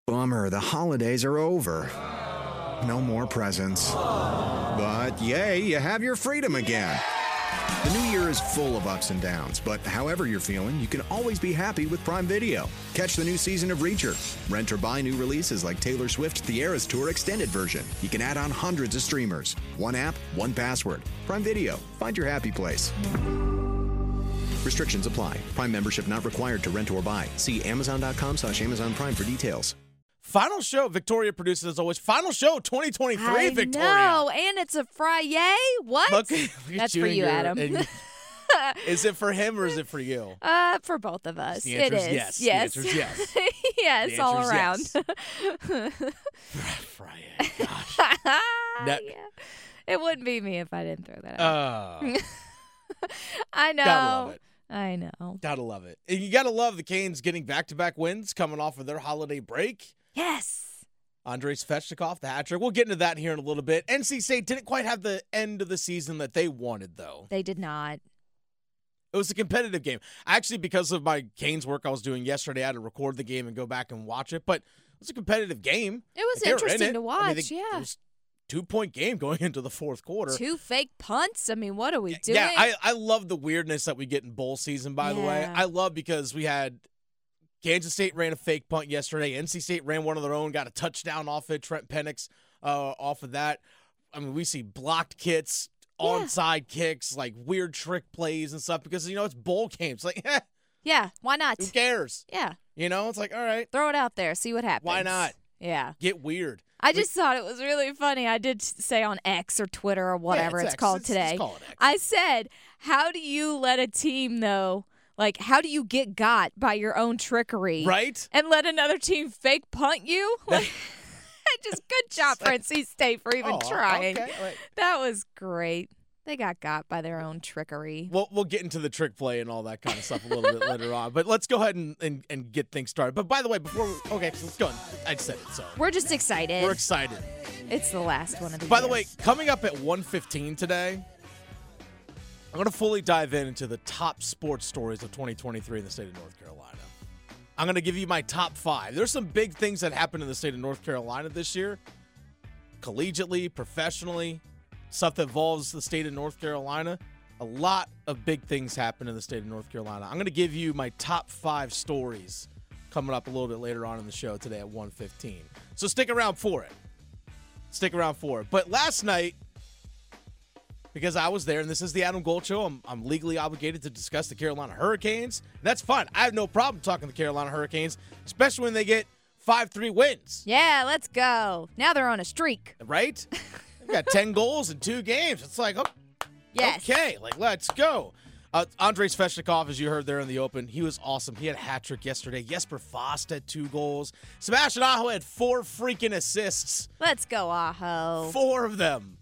Bummer, the holidays are over. No more presents. But yay, you have your freedom again. The new year is full of ups and downs, but however you're feeling, you can always be happy with Prime Video. Catch the new season of Reacher. Rent or buy new releases like Taylor Swift's The Eras Tour extended version. You can add on hundreds of streamers. One app, one password. Prime Video. Find your happy place. Restrictions apply. Prime membership not required to rent or buy. See Amazon.com/Amazon Prime for details. Final show, Victoria produces as always. Final show 2023, Victoria. No, and it's a Friday. What? Look That's for you, Adam. Is it for him or is it for you? For both of us. The answer it is. yes. Yes. The answer is yes. Yes, The all answer is around. Friday. Gosh. Yeah. It wouldn't be me if I didn't throw that out. I know. Gotta love it. I know. Gotta love it. And you gotta love the Canes getting back-to-back wins coming off of their holiday break. Yes. Andrei Svechnikov, the hat trick. We'll get into that here in a little bit. NC State didn't quite have the end of the season that they wanted, though. They did not. It was a competitive game. Actually, because of my Canes work I was doing yesterday, I had to record the game and go back and watch it. But it was a competitive game. It was They were in interesting it. to watch, I mean, yeah. It was a 2-point game going into the fourth quarter. 2 fake punts. I mean, what are we doing? Yeah, I love the weirdness that we get in bowl season, by the way. Yeah. I love because we had Kansas State ran a fake punt yesterday. NC State ran one of their own, got a touchdown off it. Trent Penix off of that. I mean, we see blocked kicks, onside kicks, like weird trick plays and stuff because, it's bowl games. Like, Yeah, why not? who cares? Yeah. It's like, all right, Throw it out there. See what happens. why not? Yeah. Get weird. I just thought it was really funny. I did say on X or Twitter or whatever it's it's X. called It's today. called X. I said, how do you let a team know, like, how do you get got by your own trickery? Right? And let another team fake punt you? Like, just good job for NC State for even trying. Okay. Wait. That was great. They got by their own trickery. We'll get into the trick play and all that kind of stuff a little bit later on. But let's go ahead and get things started. But by the way, so let's go on. I said it, so. We're just excited. We're excited. It's the last one of the By year. the way, coming up at 1:15 today, I'm going to fully dive into the top sports stories of 2023 in the state of North Carolina. I'm going to give you my top 5. There's some big things that happened in the state of North Carolina this year, collegiately, professionally, stuff that involves the state of North Carolina. A lot of big things happen in the state of North Carolina. I'm going to give you my top 5 stories coming up a little bit later on in the show today at 1:15. So stick around for it. But last night, because I was there, and this is the Adam Gold Show, I'm legally obligated to discuss the Carolina Hurricanes. That's fine. I have no problem talking the Carolina Hurricanes, especially when they get 5-3 wins. Yeah, let's go. Now they're on a streak. Right? They got 10 goals in 2 games. It's like, Yes. okay, let's go. Andrei Svechnikov, as you heard there in the open, he was awesome. He had a hat trick yesterday. Jesper Fast had 2 goals. Sebastian Aho had 4 freaking assists. Let's go, Aho. 4 of them.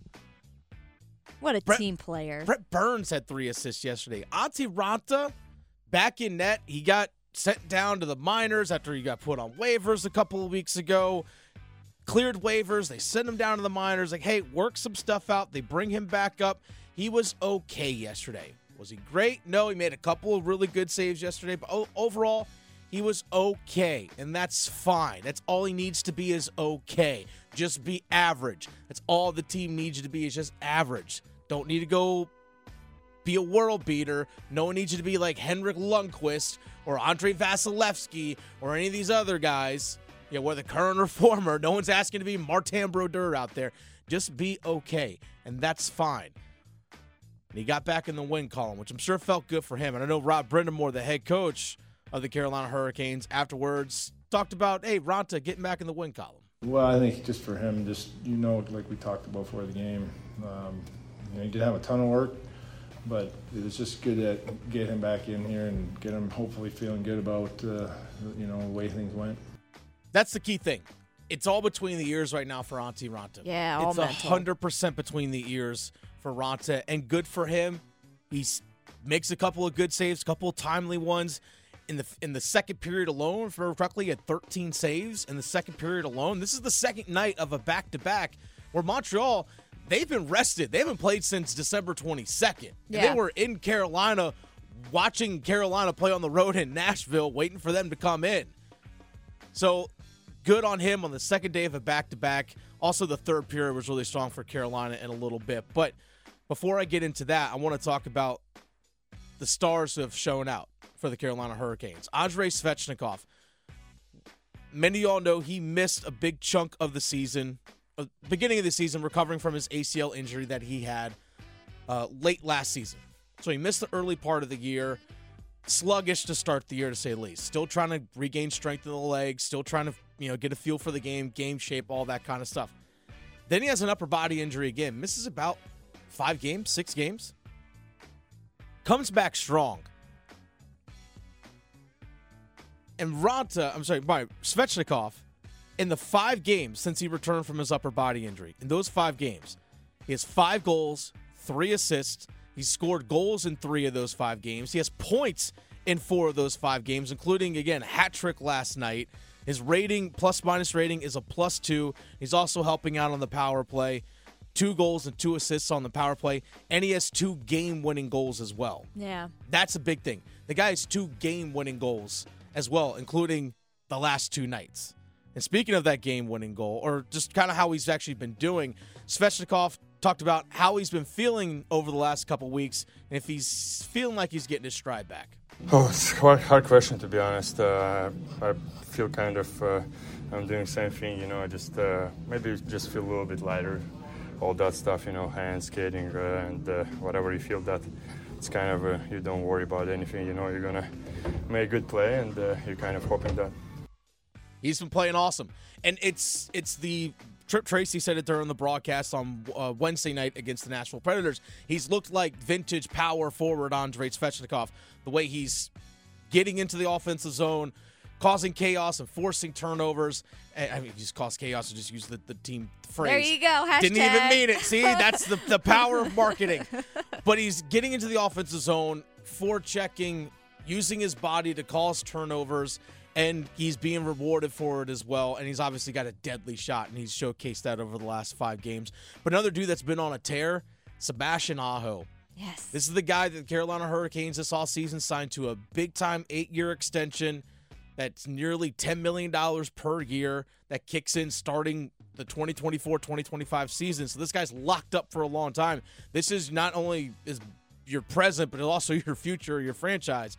What a team player. Brett Burns had 3 assists yesterday. Antti Ranta, back in net. He got sent down to the minors after he got put on waivers a couple of weeks ago. Cleared waivers. They sent him down to the minors. Like, hey, work some stuff out. They bring him back up. He was okay yesterday. Was he great? No, he made a couple of really good saves yesterday. But overall, he was okay. And that's fine. That's all he needs to be is okay. Just be average. That's all the team needs you to be is just average. Don't need to go be a world beater. No one needs you to be like Henrik Lundqvist or Andrei Vasilevsky or any of these other guys. Whether current or former. No one's asking to be Martin Brodeur out there. Just be okay. And that's fine. And he got back in the win column, which I'm sure felt good for him. And I know Rob Brindamore, the head coach of the Carolina Hurricanes, afterwards talked about, hey, Ranta getting back in the win column. Well, I think just for him, like we talked about before the game, he didn't have a ton of work, but it was just good to get him back in here and get him hopefully feeling good about, the way things went. That's the key thing. It's all between the ears right now for Antti Ranta. Yeah, all it's mental. 100% between the ears for Ranta, and good for him. He makes a couple of good saves, a couple of timely ones. In the second period alone, if I remember correctly, he had 13 saves in the second period alone. This is the second night of a back-to-back where Montreal, they've been rested. They haven't played since December 22nd. Yeah. They were in Carolina watching Carolina play on the road in Nashville, waiting for them to come in. So good on him on the second day of a back-to-back. Also, the third period was really strong for Carolina in a little bit. But before I get into that, I want to talk about the stars who have shown out for the Carolina Hurricanes. Andrei Svechnikov. Many of y'all know he missed a big chunk of the season, beginning of the season, recovering from his ACL injury that he had late last season. So he missed the early part of the year. Sluggish to start the year, to say the least. Still trying to regain strength in the legs. Still trying to, get a feel for the game shape, all that kind of stuff. Then he has an upper body injury again. Misses about 6 games. Comes back strong. And Svechnikov, in the 5 games since he returned from his upper body injury, in those 5 games, he has 5 goals, 3 assists. He's scored goals in 3 of those 5 games. He has points in 4 of those 5 games, including, again, a hat trick last night. His rating, plus-minus rating, is a +2. He's also helping out on the power play. 2 goals and 2 assists on the power play. And he has 2 game-winning goals as well. Yeah. That's a big thing. The guy has 2 game-winning goals as well, including the last 2 nights. And speaking of that game-winning goal, or just kind of how he's actually been doing, Svechnikov talked about how he's been feeling over the last couple weeks and if he's feeling like he's getting his stride back. Oh, it's a hard question, to be honest. I feel kind of I'm doing the same thing, I just maybe just feel a little bit lighter. All that stuff, hands, skating, and whatever you feel that it's kind of, you don't worry about anything, you're going to make a good play, and you're kind of hoping that. He's been playing awesome. And it's the Trip Tracy said it during the broadcast on Wednesday night against the Nashville Predators. He's looked like vintage power forward Andrei Svechnikov, the way he's getting into the offensive zone, causing chaos and forcing turnovers. I mean, just cause chaos to just use the team phrase. There you go. Hashtag. Didn't even mean it. See, that's the power of marketing. But he's getting into the offensive zone, forechecking, using his body to cause turnovers, and he's being rewarded for it as well. And he's obviously got a deadly shot, and he's showcased that over the last 5 games. But another dude that's been on a tear, Sebastian Aho. Yes. This is the guy that the Carolina Hurricanes this offseason signed to a big-time 8-year extension that's nearly $10 million per year that kicks in starting the 2024-2025 season. So this guy's locked up for a long time. This is not only is your present, but also your future, your franchise.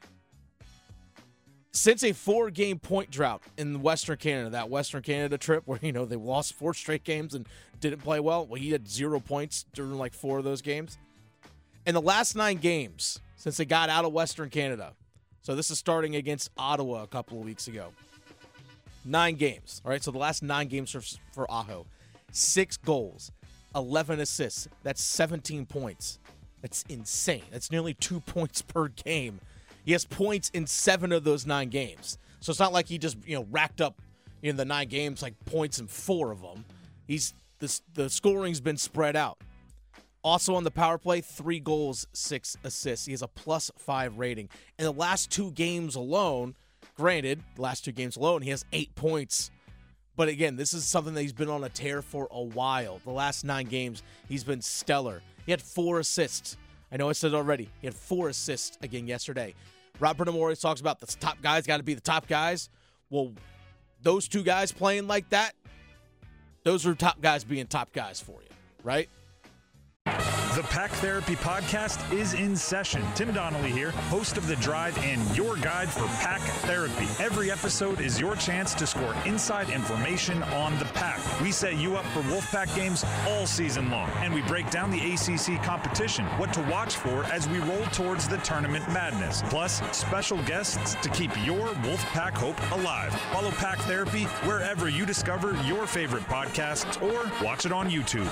Since a 4-game point drought in Western Canada, that Western Canada trip where, they lost 4 straight games and didn't play well, he had 0 points during 4 of those games. In the last 9 games since they got out of Western Canada, so this is starting against Ottawa a couple of weeks ago, 9 games, all right? So the last 9 games for Aho, 6 goals, 11 assists. That's 17 points. That's insane. That's nearly 2 points per game. He has points in 7 of those 9 games. So it's not like he just, racked up in the 9 games points in 4 of them. The scoring's been spread out. Also on the power play, 3 goals, 6 assists. He has a +5 rating. In the last 2 games alone, granted, the last 2 games alone, he has 8 points. But again, this is something that he's been on a tear for a while. The last 9 games, he's been stellar. He had 4 assists. I know I said it already. He had 4 assists again yesterday. Robert Amore talks about the top guys got to be the top guys. Well, those 2 guys playing like that, those are top guys being top guys for you, right? The Pack Therapy Podcast is in session. Tim Donnelly here, host of The Drive and your guide for Pack Therapy. Every episode is your chance to score inside information on the Pack. We set you up for Wolfpack games all season long, and we break down the ACC competition, what to watch for as we roll towards the tournament madness, plus special guests to keep your Wolfpack hope alive. Follow Pack Therapy wherever you discover your favorite podcasts or watch it on YouTube.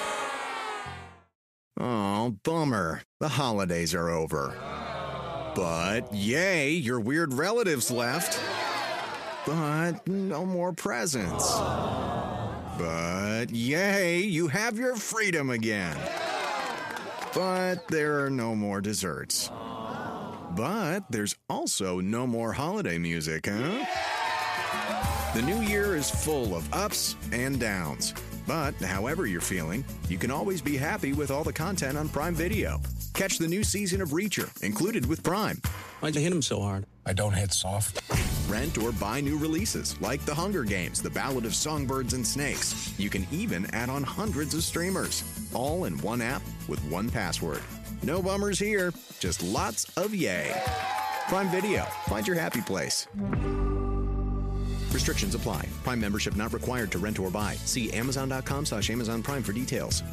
Oh, bummer. The holidays are over. But, yay, your weird relatives left. But no more presents. But, yay, you have your freedom again. But there are no more desserts. But there's also no more holiday music, huh? The new year is full of ups and downs. But however you're feeling, you can always be happy with all the content on Prime Video. Catch the new season of Reacher, included with Prime. Why'd you hit him so hard? I don't hit soft. rent or buy new releases like The Hunger Games, The Ballad of Songbirds and Snakes. You can even add on hundreds of streamers, all in one app with one password. No bummers here, just lots of yay. Prime Video, find your happy place. Restrictions apply. Prime membership not required to rent or buy. See Amazon.com/Amazon Prime for details.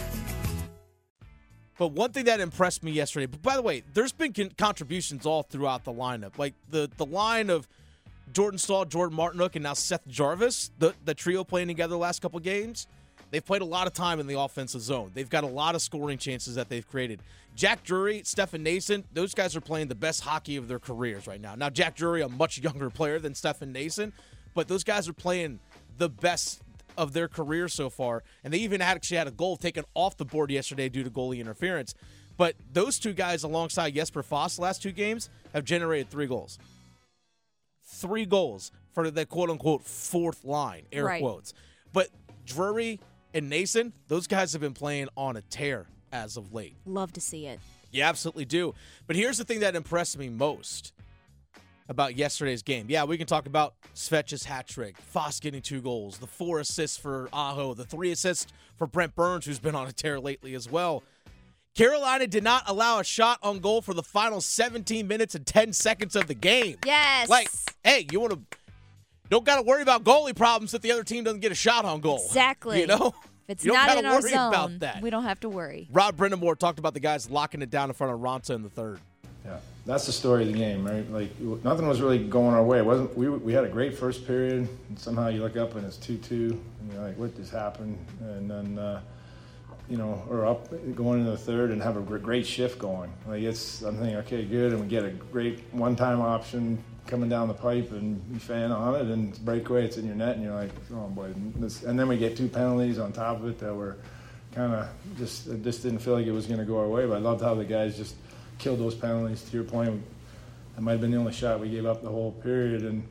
But one thing that impressed me yesterday, but by the way, there's been contributions all throughout the lineup. Like the line of Jordan Stahl, Jordan Martinook, and now Seth Jarvis, the trio playing together the last couple games, they've played a lot of time in the offensive zone. They've got a lot of scoring chances that they've created. Jack Drury, Stefan Nason, those guys are playing the best hockey of their careers right now. Now, Jack Drury, a much younger player than Stefan Nason, but those guys are playing the best of their career so far. And they even actually had a goal taken off the board yesterday due to goalie interference. But those two guys, alongside Jesper Foss, the last two games, have generated 3 goals. 3 goals for the quote-unquote fourth line, air quotes. But Drury and Nason, those guys have been playing on a tear as of late. Love to see it. You absolutely do. But here's the thing that impressed me most about yesterday's game. Yeah, we can talk about Svetch's hat trick, Foss getting 2 goals, the 4 assists for Aho, the 3 assists for Brent Burns, who's been on a tear lately as well. Carolina did not allow a shot on goal for the final 17 minutes and 10 seconds of the game. Yes. Like, hey, don't got to worry about goalie problems if the other team doesn't get a shot on goal. Exactly. You know? If it's you don't not gotta in our worry zone, about that. we don't have to worry. Rod Brindamore talked about the guys locking it down in front of Raanta in the third. Yeah, that's the story of the game, right? Like, nothing was really going our way. It wasn't we had a great first period, and somehow you look up and it's 2-2, and you're like, what just happened? And then, we're up going into the third and have a great shift going. Like, I'm thinking, okay, good, and we get a great one-time option coming down the pipe, and you fan on it, and it's breakaway, it's in your net, and you're like, oh boy. And then we get 2 penalties on top of it that were kind of just didn't feel like it was going to go our way. But I loved how the guys just killed those penalties. To your point, that might have been the only shot we gave up the whole period, and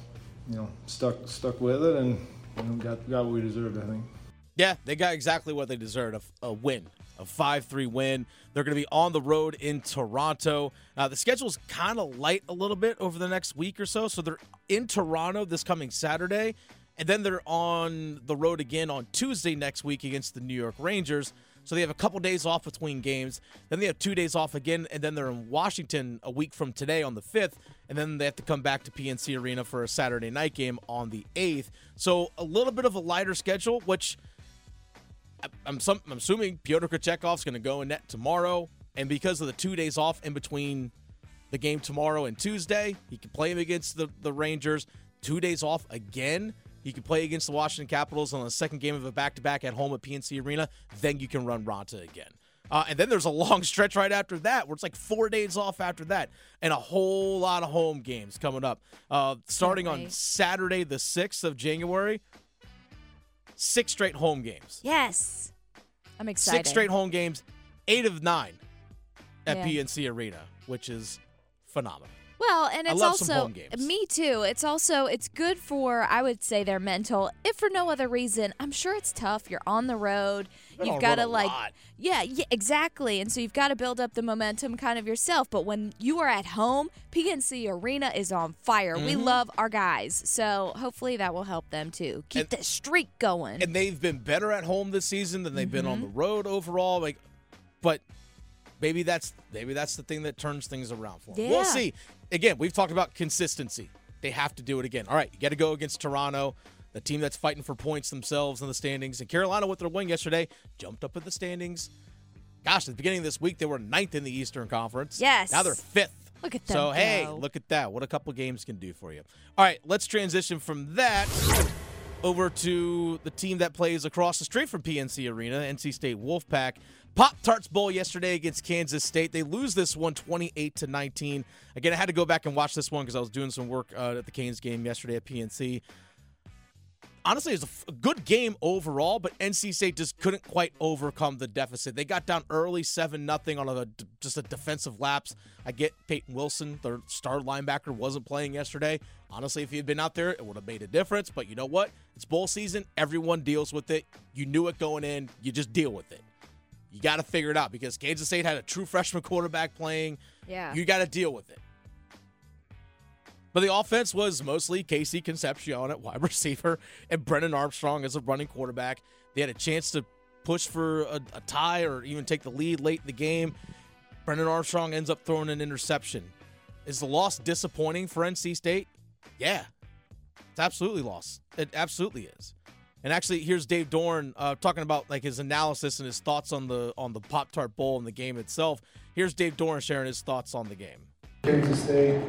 stuck with it, and got what we deserved, I think. Yeah, they got exactly what they deserved, a win, a 5-3 win. They're going to be on the road in Toronto. The schedule's kind of light a little bit over the next week or so, so they're in Toronto this coming Saturday, and then they're on the road again on Tuesday next week against the New York Rangers. So they have a couple days off between games. Then they have 2 days off again, and then they're in Washington a week from today on the 5th, and then they have to come back to PNC Arena for a Saturday night game on the 8th. So a little bit of a lighter schedule, which I'm assuming Pyotr Kochetkov is going to go in net tomorrow, and because of the 2 days off in between the game tomorrow and Tuesday, he can play him against the Rangers. 2 days off again. He can play against the Washington Capitals on the second game of a back-to-back at home at PNC Arena. Then you can run Raanta again. And then there's a long stretch right after that where it's like 4 days off after that and a whole lot of home games coming up. Starting on Saturday, the 6th of January, 6 straight home games. Yes. I'm excited. 6 straight home games, 8 of 9 at PNC Arena, which is phenomenal. Well, and it's I love also, some home games. Me too. It's good for, I would say, their mental, if for no other reason. I'm sure it's tough. You're on the road. You've got to yeah, exactly. And so you've got to build up the momentum kind of yourself. But when you are at home, PNC Arena is on fire. Mm-hmm. We love our guys. So hopefully that will help them too. Keep that streak going. And they've been better at home this season than they've been on the road overall. But maybe that's the thing that turns things around for them. Yeah. We'll see. Again, we've talked about consistency. They have to do it again. All right, you got to go against Toronto, the team that's fighting for points themselves in the standings. And Carolina, with their win yesterday, jumped up in the standings. Gosh, at the beginning of this week, they were 9th in the Eastern Conference. Yes. Now they're 5th. Look at them So, go. hey, look at that. What a couple games can do for you. All right, let's transition from that over to the team that plays across the street from PNC Arena, NC State Wolfpack. Pop-Tarts Bowl yesterday against Kansas State. They lose this one 28-19. Again, I had to go back and watch this one because I was doing some work at the Canes game yesterday at PNC. Honestly, it was a good game overall, but NC State just couldn't quite overcome the deficit. They got down early 7-0 on just a defensive lapse. I get Peyton Wilson, their star linebacker, wasn't playing yesterday. Honestly, if he had been out there, it would have made a difference. But you know what? It's bowl season. Everyone deals with it. You knew it going in. You just deal with it. You got to figure it out because Kansas State had a true freshman quarterback playing. Yeah. You got to deal with it. But the offense was mostly Casey Concepcion at wide receiver and Brennan Armstrong as a running quarterback. They had a chance to push for a tie or even take the lead late in the game. Brennan Armstrong ends up throwing an interception. Is the loss disappointing for NC State? Yeah. It's absolutely lost. It absolutely is. And actually, here's Dave Doeren talking about like his analysis and his thoughts on the Pop-Tart Bowl and the game itself. Here's Dave Doeren sharing his thoughts on the game. Kansas State,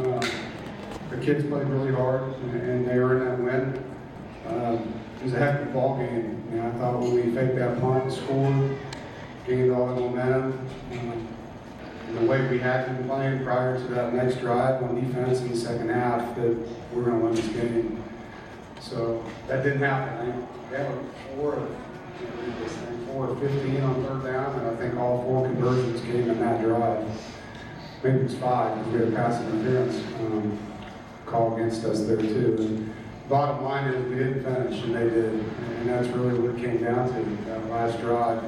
the kids played really hard, and they earned that win. It was a heck of a ball game. I thought when we faked that punt and scored, gained all the momentum, and the way we had been playing prior to that next drive on defense in the second half, that we're going to win this game. So that didn't happen. They had 4 of 15 on third down, and I think all 4 conversions came in that drive. Maybe it was 5 because we had a pass interference call against us there too. And bottom line is we didn't finish, and they did, and that's really what it came down to. That last drive,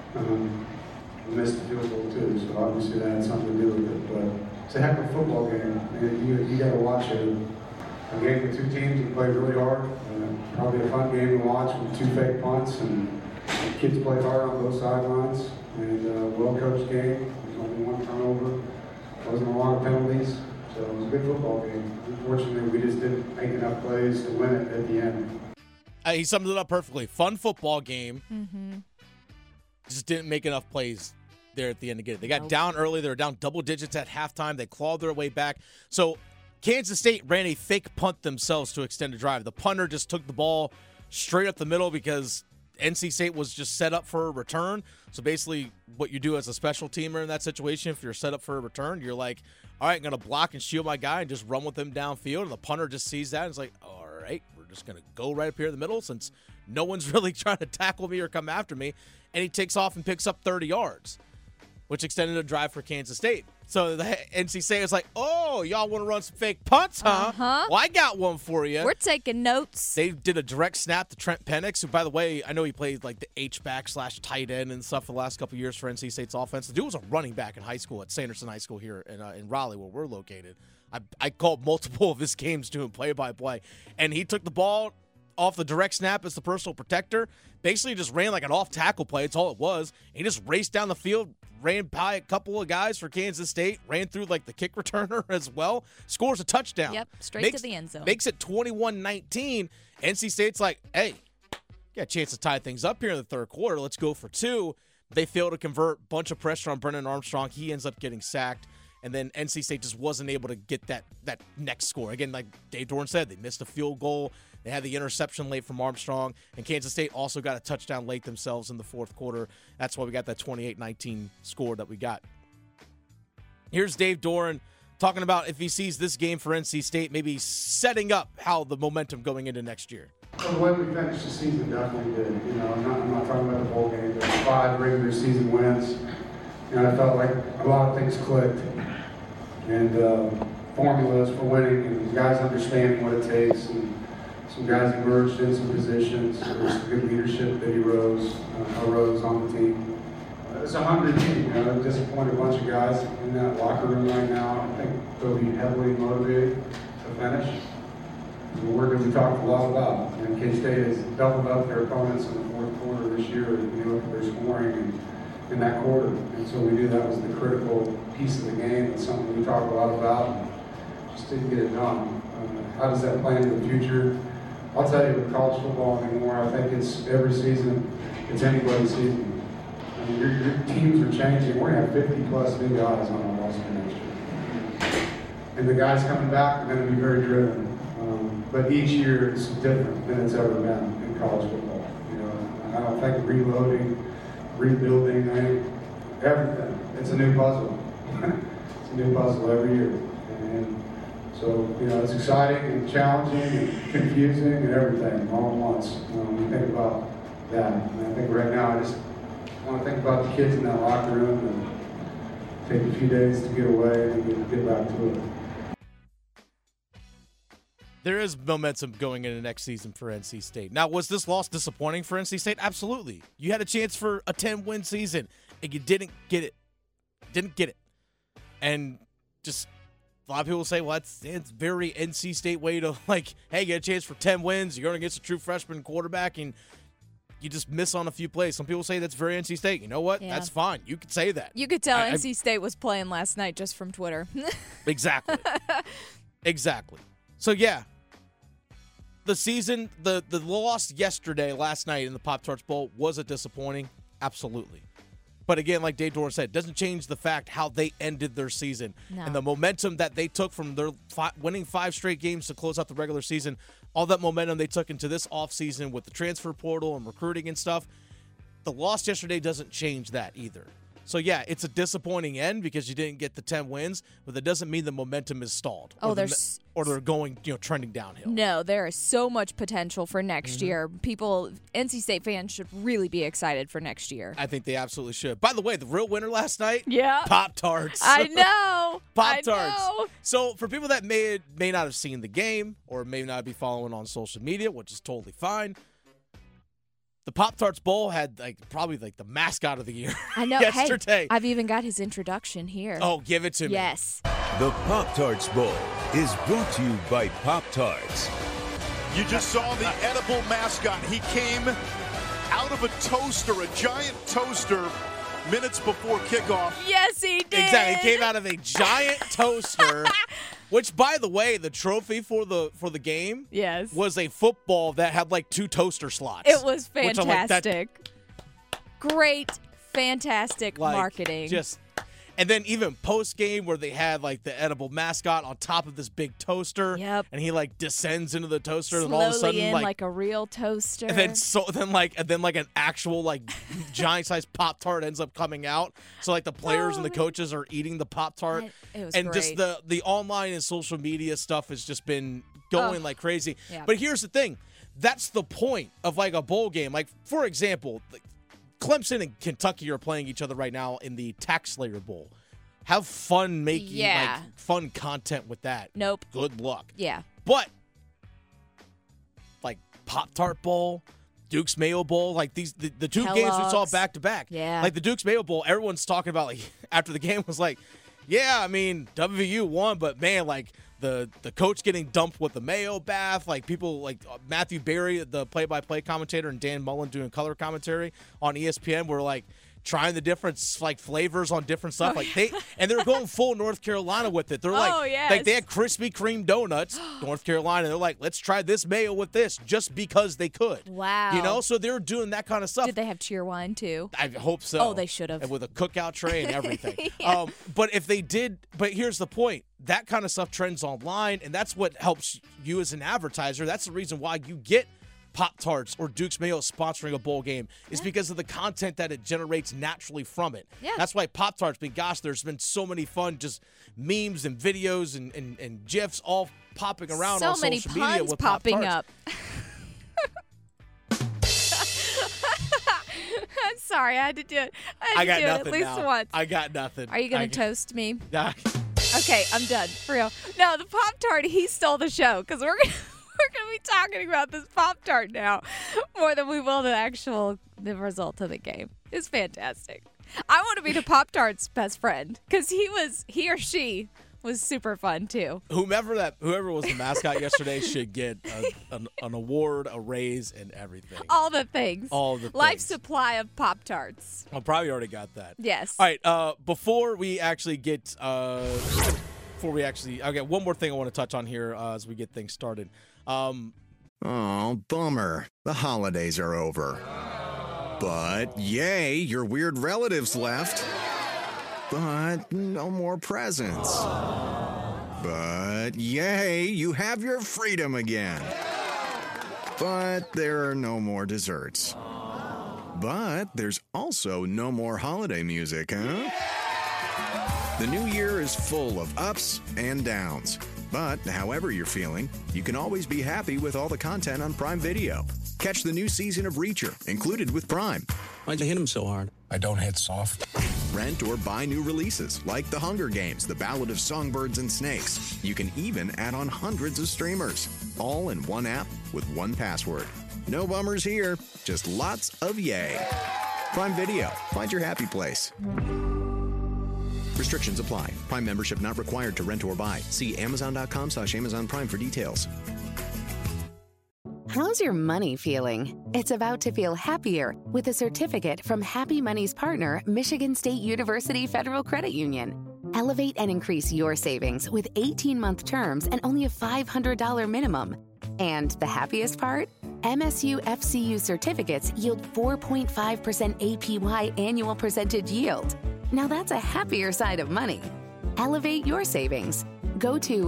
we missed the field goal too, so obviously that had something to do with it. But it's a heck of a football game, and you got to watch it. A game with 2 teams that played really hard. Probably a fun game to watch with 2 fake punts, and the kids played hard on both sidelines. And a well-coached game. There's only 1 turnover. Wasn't a lot of penalties, so it was a good football game. Unfortunately, we just didn't make enough plays to win it at the end. He summed it up perfectly. Fun football game. Mm-hmm. Just didn't make enough plays there at the end to get it. They got down early. They were down double digits at halftime. They clawed their way back. So Kansas State ran a fake punt themselves to extend a drive. The punter just took the ball straight up the middle because NC State was just set up for a return. So basically what you do as a special teamer in that situation, if you're set up for a return, you're like, all right, I'm going to block and shield my guy and just run with him downfield. And the punter just sees that and is like, all right, we're just going to go right up here in the middle since no one's really trying to tackle me or come after me. And he takes off and picks up 30 yards, which extended a drive for Kansas State. So the NC State was like, oh, y'all want to run some fake punts, huh? Uh-huh. Well, I got one for you. We're taking notes. They did a direct snap to Trent Penix, who, by the way, I know he played like the H-back / tight end and stuff for the last couple of years for NC State's offense. The dude was a running back in high school at Sanderson High School here in Raleigh, where we're located. I called multiple of his games to him play-by-play, and he took the ball off the direct snap as the personal protector, basically just ran like an off-tackle play. That's all it was. He just raced down the field, ran by a couple of guys for Kansas State, ran through like the kick returner as well, scores a touchdown. Yep, straight to the end zone. Makes it 21-19. NC State's like, hey, got a chance to tie things up here in the third quarter. Let's go for 2. They fail to convert, bunch of pressure on Brennan Armstrong. He ends up getting sacked. And then NC State just wasn't able to get that next score. Again, like Dave Doeren said, they missed a field goal. They had the interception late from Armstrong. And Kansas State also got a touchdown late themselves in the fourth quarter. That's why we got that 28-19 score that we got. Here's Dave Doeren talking about if he sees this game for NC State, maybe setting up how the momentum going into next year. Well, the way we finished the season definitely did. I'm not talking about the bowl game, but 5 regular season wins. And I felt like a lot of things clicked. And formulas for winning, and guys understanding what it takes, and some guys emerged in some positions. There was some good leadership that arose on the team. It's a hungry team. A disappointed bunch of guys in that locker room right now. I think they'll be heavily motivated to finish. The word that we talked a lot about. And K-State has doubled up their opponents in the fourth quarter this year. You look at their scoring in that quarter. And so we knew that was the critical piece of the game. It's something we talk a lot about. And just didn't get it done. How does that play into the future? I'll tell you, with college football anymore, I think it's every season, it's anybody's season. I mean, your teams are changing. We're going to have 50-plus new guys on our roster next year. And the guys coming back are going to be very driven. But each year it's different than it's ever been in college football. I don't think reloading, rebuilding, everything. It's a new puzzle. It's a new puzzle every year. And so, it's exciting and challenging and confusing and everything all at once. When you think about that. And I think right now I just want to think about the kids in that locker room and take a few days to get away and get back to it. There is momentum going into next season for NC State. Now, was this loss disappointing for NC State? Absolutely. You had a chance for a 10-win season, and you didn't get it. And just a lot of people say, well, it's very NC State way to, like, hey, get a chance for 10 wins. You're going against a true freshman quarterback, and you just miss on a few plays. Some people say that's very NC State. You know what? Yeah. That's fine. You could say that. You could tell NC State was playing last night just from Twitter. Exactly. Exactly. So, yeah. The season, the loss last night in the Pop-Tarts Bowl, was it disappointing? Absolutely. But again, like Dave Doran said, it doesn't change the fact how they ended their season. No. And the momentum that they took from their winning 5 straight games to close out the regular season, all that momentum they took into this offseason with the transfer portal and recruiting and stuff, the loss yesterday doesn't change that either. So, yeah, it's a disappointing end because you didn't get the 10 wins, but that doesn't mean the momentum is stalled. Oh, or they're going, trending downhill. No, there is so much potential for next year. NC State fans should really be excited for next year. I think they absolutely should. By the way, the real winner last night? Yeah. Pop-Tarts. I know. Pop-Tarts. I know. So for people that may not have seen the game or may not be following on social media, which is totally fine, the Pop-Tarts Bowl had probably the mascot of the year. I know. yesterday. Hey, I've even got his introduction here. Oh, give it to me. Yes. The Pop-Tarts Bowl is brought to you by Pop-Tarts. You just saw the edible mascot. He came out of a toaster, a giant toaster, minutes before kickoff. Yes, he did. Exactly. He came out of a giant toaster. Which, by the way, the trophy for the game was a football that had 2 toaster slots. It was fantastic. Great, fantastic marketing. And then even post-game where they had the edible mascot on top of this big toaster. Yep. And he descends into the toaster Slowly and all of a sudden in like a real toaster. And then an actual giant sized Pop-Tart ends up coming out. So the players and the coaches are eating the Pop-Tart. It was and great. just the online and social media stuff has just been going like crazy. Yeah. But here's the thing. That's the point of a bowl game. For example, Clemson and Kentucky are playing each other right now in the Tax Slayer Bowl. Have fun making fun content with that. Nope. Good luck. Yeah. But Pop-Tart Bowl, Duke's Mayo Bowl, the 2 games we saw back to back. Yeah. The Duke's Mayo Bowl, everyone's talking about after the game was yeah, I mean, WVU won, but man, the coach getting dumped with the mayo bath, people Matthew Berry, the play-by-play commentator, and Dan Mullen doing color commentary on ESPN were trying the different flavors on different stuff. They were going full North Carolina with it. They're they had Krispy Kreme donuts, North Carolina. They're let's try this mayo with this just because they could. Wow. So they were doing that kind of stuff. Did they have cheerwine too? I hope so. Oh, they should have. And with a cookout tray and everything. Yeah. But if they did, but here's the point. That kind of stuff trends online, and that's what helps you as an advertiser. That's the reason why you get Pop-Tarts or Duke's Mayo sponsoring a bowl game is because of the content that it generates naturally from it. Yeah. That's why Pop-Tarts, there's been so many fun just memes and videos and GIFs all popping around on social media with popping Pop-Tarts. up. I'm sorry, I had to do it. I got had to do nothing it at least now. once. I got nothing. Are you going to toast me? Nah. Okay, I'm done. For real. No, the Pop-Tart, he stole the show because we're going to be talking about this Pop-Tart now more than we will the result of the game. It's fantastic. I want to be the Pop-Tart's best friend because he or she was super fun too. Whoever was the mascot yesterday should get an award, a raise, and everything. All the things. Life things. supply of Pop-Tarts. I probably already got that. Yes. All right. Before we actually get, I got one more thing I want to touch on here as we get things started. Oh, bummer. The holidays are over. But yay, your weird relatives left. But no more presents. But yay, you have your freedom again. But there are no more desserts. But there's also no more holiday music, huh? The new year is full of ups and downs. But however you're feeling, you can always be happy with all the content on Prime Video. Catch the new season of Reacher, included with Prime. Why'd you hit him so hard? I don't hit soft. Rent or buy new releases like The Hunger Games, The Ballad of Songbirds and Snakes. You can even add on hundreds of streamers, all in one app with one password. No bummers here, just lots of yay. Prime Video, find your happy place. Restrictions apply. Prime membership not required to rent or buy. See Amazon.com/Amazon Prime for details. How's your money feeling? It's about to feel happier with a certificate from Happy Money's partner, Michigan State University Federal Credit Union. Elevate and increase your savings with 18-month terms and only a $500 minimum. And the happiest part? MSU FCU certificates yield 4.5% APY annual percentage yield. Now that's a happier side of money. Elevate your savings. Go to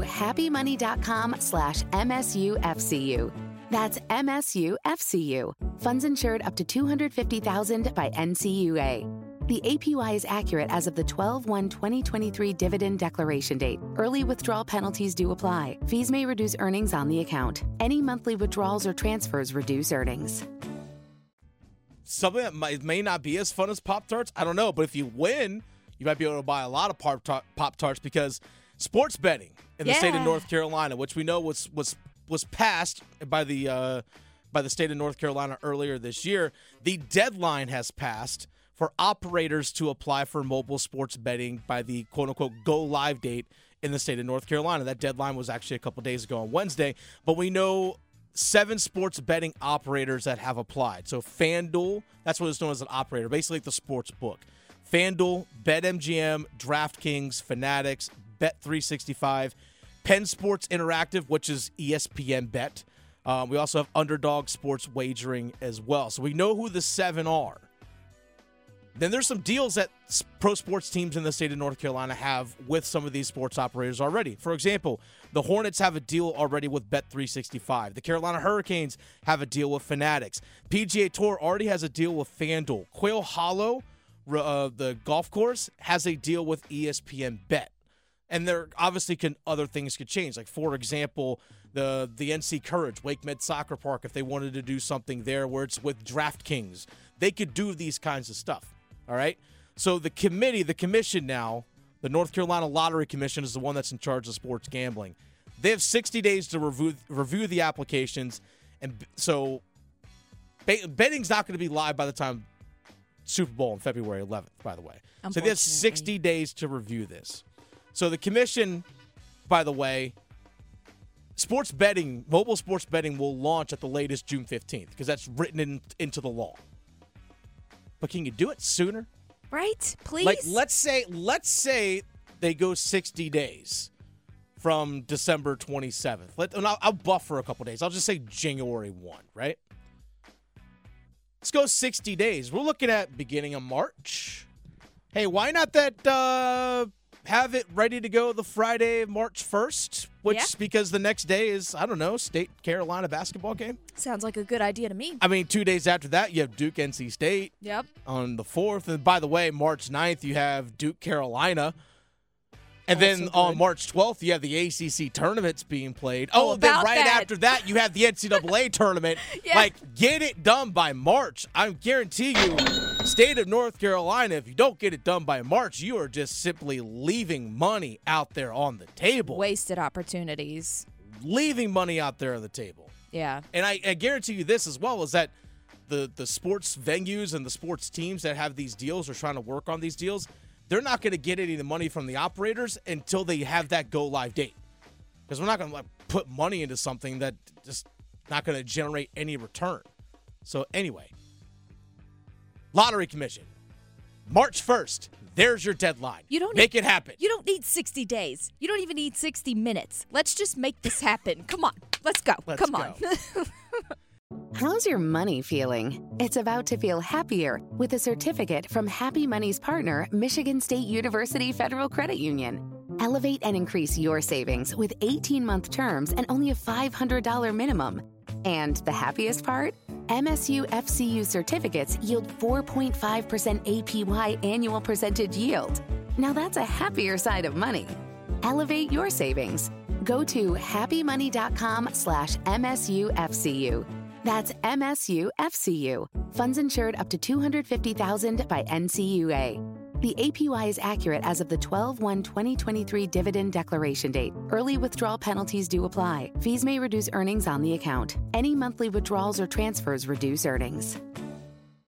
happymoney.com/MSUFCU. That's MSUFCU. Funds insured up to $250,000 by NCUA. The APY is accurate as of the 12/1/2023 dividend declaration date. Early withdrawal penalties do apply. Fees may reduce earnings on the account. Any monthly withdrawals or transfers reduce earnings. Something that may not be as fun as Pop-Tarts, I don't know. But if you win, you might be able to buy a lot of Pop-Tarts because sports betting in the state of North Carolina, which we know was passed by the state of North Carolina earlier this year, the deadline has passed for operators to apply for mobile sports betting by the quote-unquote go-live date in the state of North Carolina. That deadline was actually a couple days ago on Wednesday, but we know 7 sports betting operators that have applied. So FanDuel, that's what is known as an operator, basically like the sports book. FanDuel, BetMGM, DraftKings, Fanatics, Bet365, Penn Sports Interactive, which is ESPN Bet. We also have Underdog Sports Wagering as well. So we know who the 7 are. Then there's some deals that pro sports teams in the state of North Carolina have with some of these sports operators already. For example, the Hornets have a deal already with Bet365. The Carolina Hurricanes have a deal with Fanatics. PGA Tour already has a deal with FanDuel. Quail Hollow, the golf course, has a deal with ESPN Bet. And there obviously other things could change. Like, for example, the NC Courage, Wake Med Soccer Park, if they wanted to do something there where it's with DraftKings, they could do these kinds of stuff. All right? So the commission now, the North Carolina Lottery Commission is the one that's in charge of sports gambling. They have 60 days to review the applications. And so betting's not going to be live by the time Super Bowl on February 11th, by the way. So they have 60 days to review this. So the commission, by the way, sports betting, mobile sports betting will launch at the latest June 15th because that's written into the law. But can you do it sooner? Right? Please? Like, let's say they go 60 days from December 27th. I'll buffer a couple days. I'll just say January 1, right? Let's go 60 days. We're looking at beginning of March. Hey, why not have it ready to go the Friday, March 1st, because the next day is, I don't know, State Carolina basketball game. Sounds like a good idea to me. I mean, 2 days after that, you have Duke NC State. Yep. On the 4th. And by the way, March 9th, you have Duke Carolina. And then on March 12th, you have the ACC tournaments being played. Oh, then after that, you have the NCAA tournament. Yeah. Like, get it done by March. I guarantee you, state of North Carolina, if you don't get it done by March, you are just simply leaving money out there on the table. Wasted opportunities. Leaving money out there on the table. Yeah. And I guarantee you this as well, is that the sports venues and the sports teams that have these deals or trying to work on these deals, they're not going to get any of the money from the operators until they have that go-live date. Because we're not going to put money into something that just not going to generate any return. So anyway, Lottery Commission, March 1st, there's your deadline. Make it happen. You don't need 60 days. You don't even need 60 minutes. Let's just make this happen. Come on. Let's go. Come on. How's your money feeling? It's about to feel happier with a certificate from Happy Money's partner, Michigan State University Federal Credit Union. Elevate and increase your savings with 18-month terms and only a $500 minimum. And the happiest part? MSU FCU certificates yield 4.5% APY annual percentage yield. Now that's a happier side of money. Elevate your savings. Go to happymoney.com/MSUFCU. That's MSUFCU. Funds insured up to $250,000 by NCUA. The APY is accurate as of the 12/1/2023 dividend declaration date. Early withdrawal penalties do apply. Fees may reduce earnings on the account. Any monthly withdrawals or transfers reduce earnings.